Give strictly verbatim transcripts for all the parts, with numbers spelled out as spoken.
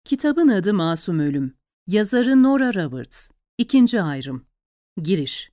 Kitabın adı Masum Ölüm. Yazarı Nora Roberts. İkinci ayrım. Giriş.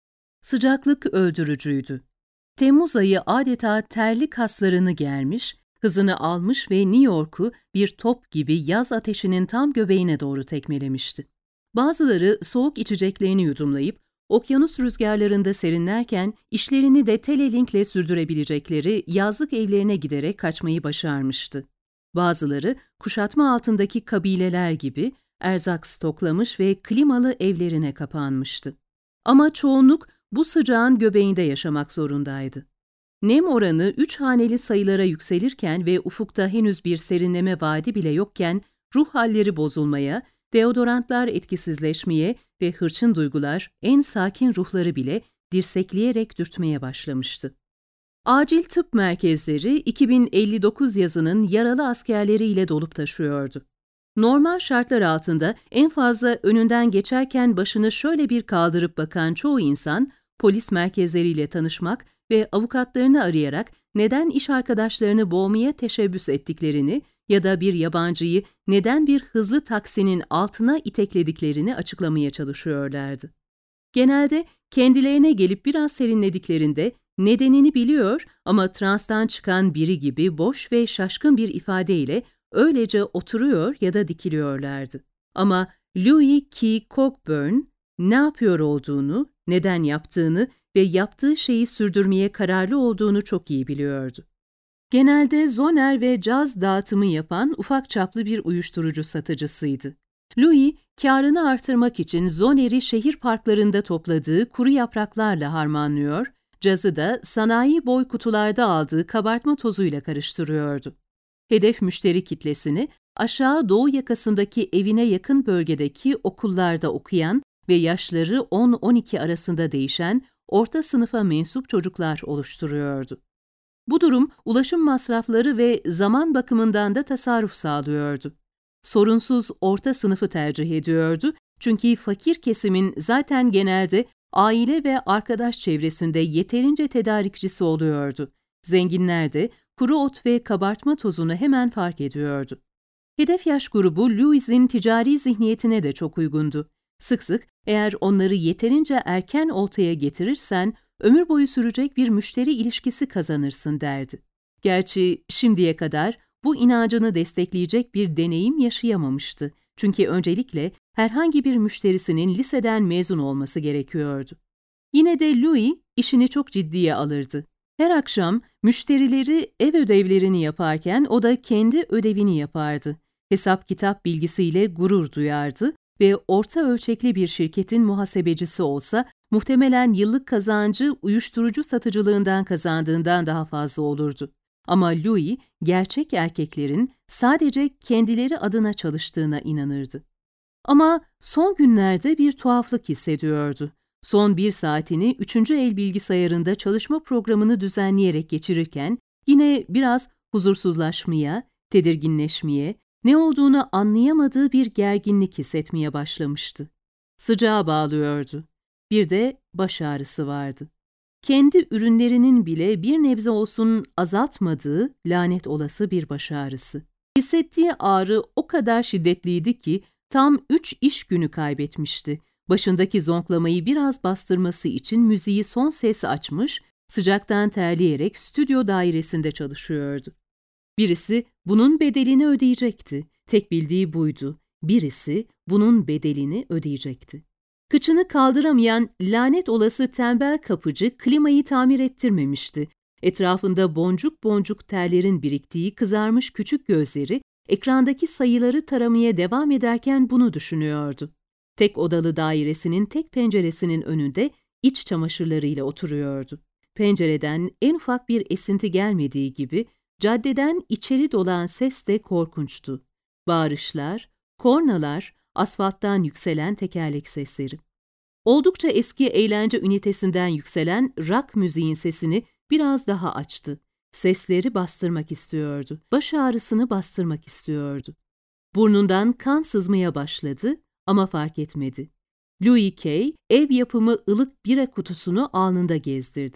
Sıcaklık öldürücüydü. Temmuz ayı adeta terli kaslarını germiş, hızını almış ve New York'u bir top gibi yaz ateşinin tam göbeğine doğru tekmelemişti. Bazıları soğuk içeceklerini yudumlayıp, okyanus rüzgarlarında serinlerken işlerini de telelinkle sürdürebilecekleri yazlık evlerine giderek kaçmayı başarmıştı. Bazıları kuşatma altındaki kabileler gibi erzak stoklamış ve klimalı evlerine kapanmıştı. Ama çoğunluk bu sıcağın göbeğinde yaşamak zorundaydı. Nem oranı üç haneli sayılara yükselirken ve ufukta henüz bir serinleme vaadi bile yokken ruh halleri bozulmaya, deodorantlar etkisizleşmeye ve hırçın duygular en sakin ruhları bile dirsekleyerek dürtmeye başlamıştı. Acil tıp merkezleri iki bin elli dokuz yazının yaralı askerleriyle dolup taşıyordu. Normal şartlar altında en fazla önünden geçerken başını şöyle bir kaldırıp bakan çoğu insan, polis merkezleriyle tanışmak ve avukatlarını arayarak neden iş arkadaşlarını boğmaya teşebbüs ettiklerini ya da bir yabancıyı neden bir hızlı taksinin altına iteklediklerini açıklamaya çalışıyorlardı. Genelde kendilerine gelip biraz serinlediklerinde nedenini biliyor ama transtan çıkan biri gibi boş ve şaşkın bir ifadeyle öylece oturuyor ya da dikiliyorlardı. Ama Louis K. Cockburn ne yapıyor olduğunu, neden yaptığını ve yaptığı şeyi sürdürmeye kararlı olduğunu çok iyi biliyordu. Genelde zoner ve caz dağıtımı yapan ufak çaplı bir uyuşturucu satıcısıydı. Louis, kârını artırmak için zoneri şehir parklarında topladığı kuru yapraklarla harmanlıyor, cazı da sanayi boy kutularda aldığı kabartma tozuyla karıştırıyordu. Hedef müşteri kitlesini aşağı doğu yakasındaki evine yakın bölgedeki okullarda okuyan ve yaşları on on iki arasında değişen orta sınıfa mensup çocuklar oluşturuyordu. Bu durum ulaşım masrafları ve zaman bakımından da tasarruf sağlıyordu. Sorunsuz orta sınıfı tercih ediyordu çünkü fakir kesimin zaten genelde aile ve arkadaş çevresinde yeterince tedarikçisi oluyordu. Zenginler de kuru ot ve kabartma tozunu hemen fark ediyordu. Hedef yaş grubu Louis'in ticari zihniyetine de çok uygundu. Sık sık eğer onları yeterince erken ortaya getirirsen ömür boyu sürecek bir müşteri ilişkisi kazanırsın derdi. Gerçi şimdiye kadar bu inancını destekleyecek bir deneyim yaşayamamıştı. Çünkü öncelikle herhangi bir müşterisinin liseden mezun olması gerekiyordu. Yine de Louis işini çok ciddiye alırdı. Her akşam müşterileri ev ödevlerini yaparken o da kendi ödevini yapardı. Hesap kitap bilgisiyle gurur duyardı ve orta ölçekli bir şirketin muhasebecisi olsa muhtemelen yıllık kazancı uyuşturucu satıcılığından kazandığından daha fazla olurdu. Ama Louis, gerçek erkeklerin sadece kendileri adına çalıştığına inanırdı. Ama son günlerde bir tuhaflık hissediyordu. Son bir saatini üçüncü el bilgisayarında çalışma programını düzenleyerek geçirirken yine biraz huzursuzlaşmaya, tedirginleşmeye, ne olduğunu anlayamadığı bir gerginlik hissetmeye başlamıştı. Sıcağa bağlıyordu. Bir de baş ağrısı vardı. Kendi ürünlerinin bile bir nebze olsun azaltmadığı lanet olası bir baş ağrısı. Hissettiği ağrı o kadar şiddetliydi ki tam üç iş günü kaybetmişti. Başındaki zonklamayı biraz bastırması için müziği son ses açmış, sıcaktan terleyerek stüdyo dairesinde çalışıyordu. Birisi bunun bedelini ödeyecekti. Tek bildiği buydu. Birisi bunun bedelini ödeyecekti. Kıçını kaldıramayan lanet olası tembel kapıcı klimayı tamir ettirmemişti. Etrafında boncuk boncuk terlerin biriktiği kızarmış küçük gözleri ekrandaki sayıları taramaya devam ederken bunu düşünüyordu. Tek odalı dairesinin tek penceresinin önünde iç çamaşırlarıyla oturuyordu. Pencereden en ufak bir esinti gelmediği gibi caddeden içeri dolan ses de korkunçtu. Bağırışlar, kornalar, asfalttan yükselen tekerlek sesleri. Oldukça eski eğlence ünitesinden yükselen rock müziğin sesini biraz daha açtı. Sesleri bastırmak istiyordu. Baş ağrısını bastırmak istiyordu. Burnundan kan sızmaya başladı ama fark etmedi. Louis K. ev yapımı ılık bira kutusunu alnında gezdirdi.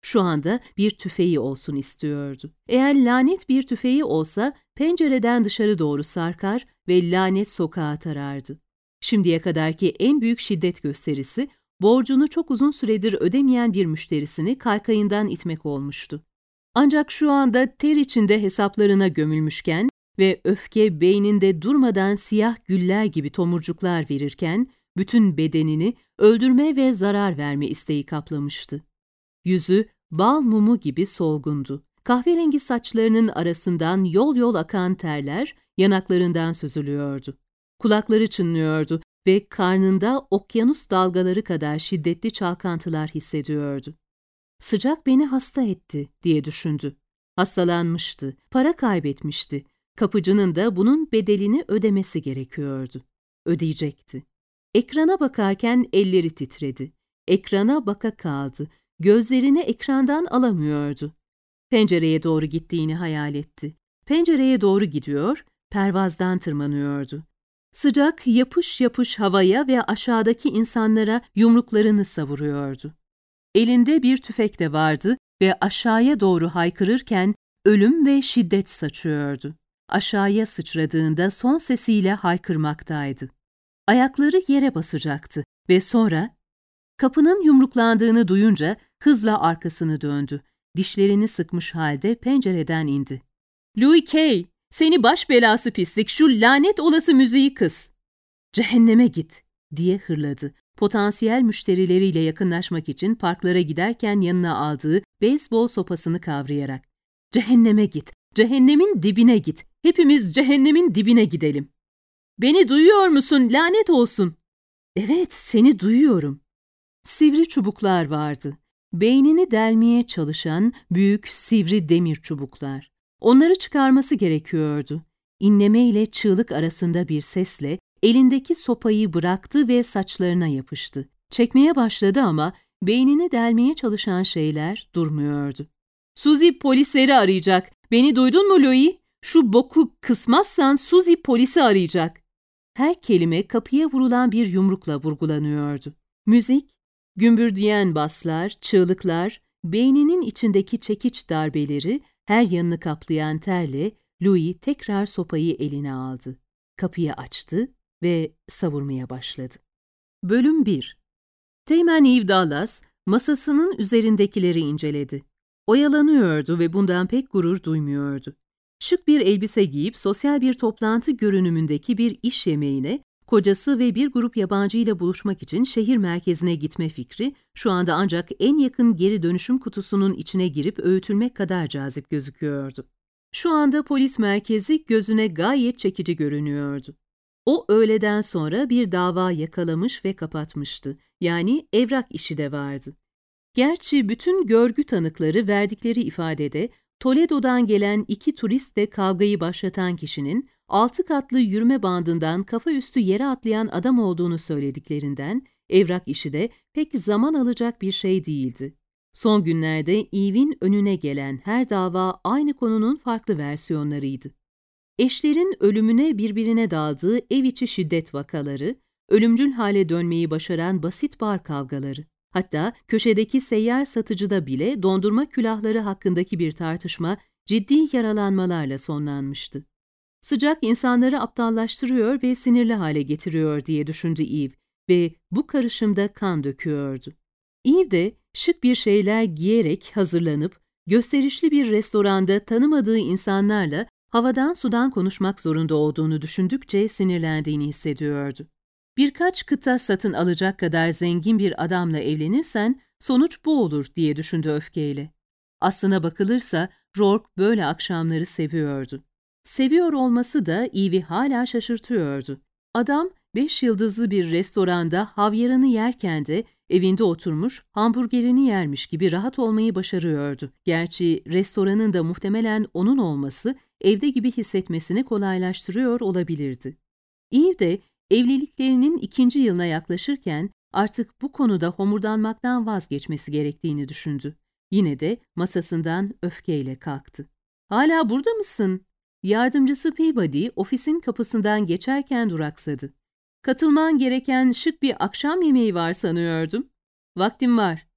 Şu anda bir tüfeği olsun istiyordu. Eğer lanet bir tüfeği olsa pencereden dışarı doğru sarkar ve lanet sokağa tarardı. Şimdiye kadarki en büyük şiddet gösterisi, borcunu çok uzun süredir ödemeyen bir müşterisini kaykayından itmek olmuştu. Ancak şu anda ter içinde hesaplarına gömülmüşken ve öfke beyninde durmadan siyah güller gibi tomurcuklar verirken, bütün bedenini öldürme ve zarar verme isteği kaplamıştı. Yüzü bal mumu gibi solgundu. Kahverengi saçlarının arasından yol yol akan terler yanaklarından süzülüyordu. Kulakları çınlıyordu ve karnında okyanus dalgaları kadar şiddetli çalkantılar hissediyordu. Sıcak beni hasta etti diye düşündü. Hastalanmıştı, para kaybetmişti. Kapıcının da bunun bedelini ödemesi gerekiyordu. Ödeyecekti. Ekrana bakarken elleri titredi. Ekrana baka kaldı. Gözlerini ekrandan alamıyordu. Pencereye doğru gittiğini hayal etti. Pencereye doğru gidiyor, pervazdan tırmanıyordu. Sıcak yapış yapış havaya ve aşağıdaki insanlara yumruklarını savuruyordu. Elinde bir tüfek de vardı ve aşağıya doğru haykırırken ölüm ve şiddet saçıyordu. Aşağıya sıçradığında son sesiyle haykırmaktaydı. Ayakları yere basacaktı ve sonra kapının yumruklandığını duyunca hızla arkasını döndü. Dişlerini sıkmış halde pencereden indi. "Louis Kay, seni baş belası pislik, şu lanet olası müziği kıs." "Cehenneme git," diye hırladı. Potansiyel müşterileriyle yakınlaşmak için parklara giderken yanına aldığı beyzbol sopasını kavrayarak. "Cehenneme git, cehennemin dibine git, hepimiz cehennemin dibine gidelim." "Beni duyuyor musun, lanet olsun?" "Evet, seni duyuyorum." Sivri çubuklar vardı. Beynini delmeye çalışan büyük, sivri demir çubuklar. Onları çıkarması gerekiyordu. İnleme ile çığlık arasında bir sesle elindeki sopayı bıraktı ve saçlarına yapıştı. Çekmeye başladı ama beynini delmeye çalışan şeyler durmuyordu. "Suzy polisleri arayacak. Beni duydun mu Louis? Şu boku kısmazsan Suzy polisi arayacak." Her kelime kapıya vurulan bir yumrukla vurgulanıyordu. Müzik, gümbürdeyen baslar, çığlıklar, beyninin içindeki çekiç darbeleri, her yanını kaplayan terle Louis tekrar sopayı eline aldı. Kapıyı açtı ve savurmaya başladı. Bölüm bir. Teğmen Eve Dallas, masasının üzerindekileri inceledi. Oyalanıyordu ve bundan pek gurur duymuyordu. Şık bir elbise giyip sosyal bir toplantı görünümündeki bir iş yemeğine, kocası ve bir grup yabancıyla buluşmak için şehir merkezine gitme fikri, şu anda ancak en yakın geri dönüşüm kutusunun içine girip öğütülmek kadar cazip gözüküyordu. Şu anda polis merkezi gözüne gayet çekici görünüyordu. O öğleden sonra bir dava yakalamış ve kapatmıştı. Yani evrak işi de vardı. Gerçi bütün görgü tanıkları verdikleri ifadede Toledo'dan gelen iki turistle kavgayı başlatan kişinin altı katlı yürüme bandından kafa üstü yere atlayan adam olduğunu söylediklerinden evrak işi de pek zaman alacak bir şey değildi. Son günlerde Eve'in önüne gelen her dava aynı konunun farklı versiyonlarıydı. Eşlerin ölümüne birbirine daldığı ev içi şiddet vakaları, ölümcül hale dönmeyi başaran basit bar kavgaları. Hatta köşedeki seyyar satıcıda bile dondurma külahları hakkındaki bir tartışma ciddi yaralanmalarla sonlanmıştı. Sıcak insanları aptallaştırıyor ve sinirli hale getiriyor diye düşündü Eve ve bu karışımda kan döküyordu. Eve de şık bir şeyler giyerek hazırlanıp gösterişli bir restoranda tanımadığı insanlarla havadan sudan konuşmak zorunda olduğunu düşündükçe sinirlendiğini hissediyordu. Birkaç kıta satın alacak kadar zengin bir adamla evlenirsen sonuç bu olur diye düşündü öfkeyle. Aslına bakılırsa Rourke böyle akşamları seviyordu. Seviyor olması da Eve'i hala şaşırtıyordu. Adam beş yıldızlı bir restoranda havyarını yerken de evinde oturmuş hamburgerini yermiş gibi rahat olmayı başarıyordu. Gerçi restoranın da muhtemelen onun olması evde gibi hissetmesini kolaylaştırıyor olabilirdi. Eve de evliliklerinin ikinci yılına yaklaşırken artık bu konuda homurdanmaktan vazgeçmesi gerektiğini düşündü. Yine de masasından öfkeyle kalktı. "Hala burada mısın?" Yardımcısı Peabody ofisin kapısından geçerken duraksadı. "Katılman gereken şık bir akşam yemeği var sanıyordum." "Vaktim var."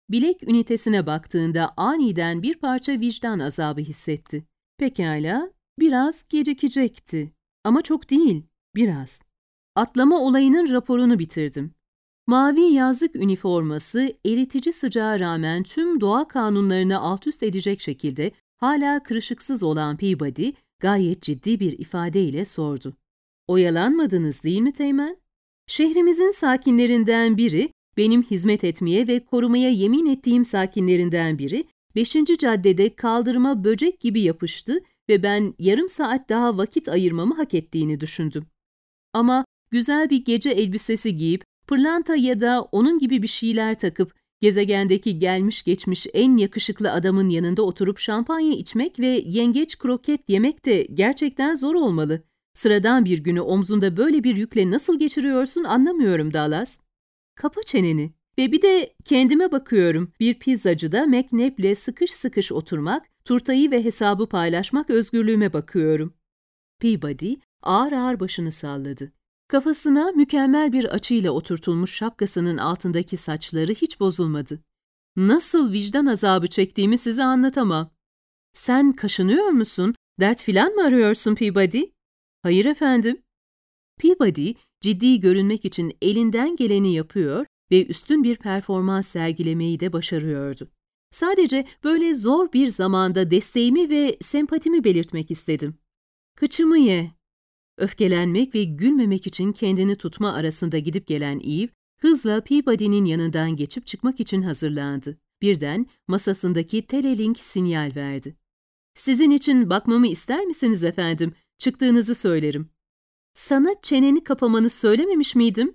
bilek ünitesine baktığında aniden bir parça vicdan azabı hissetti. Pekala, biraz gecikecekti. Ama çok değil, biraz. Atlama olayının raporunu bitirdim. Mavi yazlık üniforması eritici sıcağa rağmen tüm doğa kanunlarını altüst edecek şekilde hala kırışıksız olan Peabody gayet ciddi bir ifadeyle sordu. Oyalanmadınız değil mi Teğmen? Şehrimizin sakinlerinden biri, benim hizmet etmeye ve korumaya yemin ettiğim sakinlerinden biri, beşinci caddede kaldırıma böcek gibi yapıştı ve ben yarım saat daha vakit ayırmamı hak ettiğini düşündüm. Ama güzel bir gece elbisesi giyip, pırlanta ya da onun gibi bir şeyler takıp, gezegendeki gelmiş geçmiş en yakışıklı adamın yanında oturup şampanya içmek ve yengeç kroket yemek de gerçekten zor olmalı. Sıradan bir günü omzunda böyle bir yükle nasıl geçiriyorsun anlamıyorum Dallas. Kapa çeneni. Ve bir de kendime bakıyorum. Bir pizzacıda McNabb'le sıkış sıkış oturmak, turtayı ve hesabı paylaşmak özgürlüğüme bakıyorum. Peabody ağır ağır başını salladı. Kafasına mükemmel bir açıyla oturtulmuş şapkasının altındaki saçları hiç bozulmadı. Nasıl vicdan azabı çektiğimi size anlatamam. Sen kaşınıyor musun? Dert filan mı arıyorsun Peabody? Hayır efendim. Peabody, ciddi görünmek için elinden geleni yapıyor ve üstün bir performans sergilemeyi de başarıyordu. Sadece böyle zor bir zamanda desteğimi ve sempatimi belirtmek istedim. Kıçımı ye. Öfkelenmek ve gülmemek için kendini tutma arasında gidip gelen Eve, hızla Peabody'nin yanından geçip çıkmak için hazırlandı. Birden masasındaki telelink sinyal verdi. Sizin için bakmamı ister misiniz efendim? Çıktığınızı söylerim. Sana çeneni kapamanı söylememiş miydim?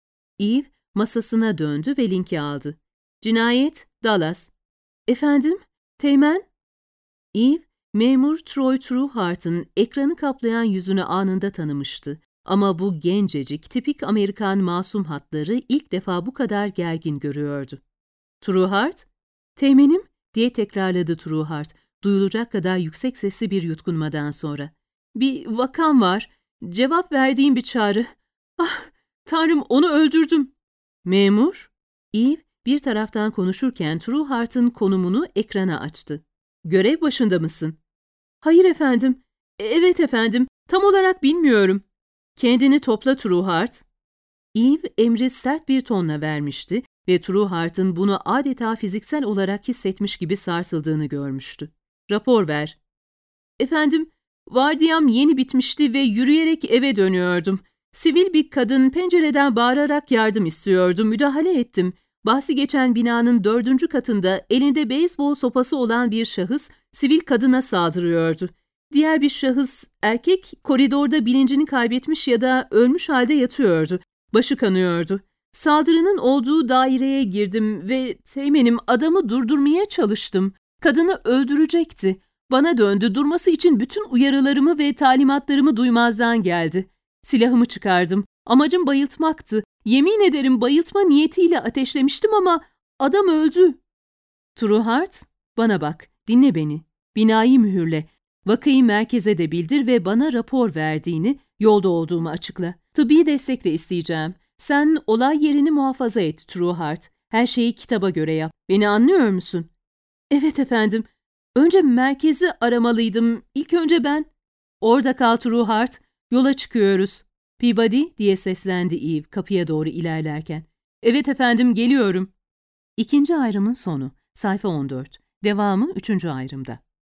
Eve masasına döndü ve linki aldı. Cinayet, Dallas. Efendim, Teğmen? Eve, memur Troy Trueheart'ın ekranı kaplayan yüzünü anında tanımıştı. Ama bu gencecik, tipik Amerikan masum hatları ilk defa bu kadar gergin görüyordu. Trueheart, Teğmenim, diye tekrarladı Trueheart, duyulacak kadar yüksek sesli bir yutkunmadan sonra. Bir vakam var. Cevap verdiğim bir çağrı. Ah, Tanrım, onu öldürdüm. Memur? Eve bir taraftan konuşurken Trueheart'ın konumunu ekrana açtı. Görev başında mısın? Hayır efendim. Evet efendim. Tam olarak bilmiyorum. Kendini topla Trueheart. Eve emri sert bir tonla vermişti ve Trueheart'ın bunu adeta fiziksel olarak hissetmiş gibi sarsıldığını görmüştü. Rapor ver. Efendim, vardiyam yeni bitmişti ve yürüyerek eve dönüyordum. Sivil bir kadın pencereden bağırarak yardım istiyordu. Müdahale ettim. Bahsi geçen binanın dördüncü katında elinde beyzbol sopası olan bir şahıs sivil kadına saldırıyordu. Diğer bir şahıs, erkek, koridorda bilincini kaybetmiş ya da ölmüş halde yatıyordu. Başı kanıyordu. Saldırının olduğu daireye girdim ve teğmenim adamı durdurmaya çalıştım. Kadını öldürecekti. Bana döndü, durması için bütün uyarılarımı ve talimatlarımı duymazdan geldi. Silahımı çıkardım. Amacım bayıltmaktı. Yemin ederim bayıltma niyetiyle ateşlemiştim ama adam öldü. Trueheart, bana bak, dinle beni. Binayı mühürle. Vakayı merkeze de bildir ve bana rapor verdiğini, yolda olduğumu açıkla. Tıbbi destek de isteyeceğim. Sen olay yerini muhafaza et Trueheart. Her şeyi kitaba göre yap. Beni anlıyor musun? Evet efendim. Önce merkezi aramalıydım. İlk önce ben. Orada kal Trueheart. Yola çıkıyoruz. Peabody diye seslendi Eve kapıya doğru ilerlerken. Evet efendim, geliyorum. İkinci ayrımın sonu. Sayfa on dört. Devamı üçüncü ayrımda.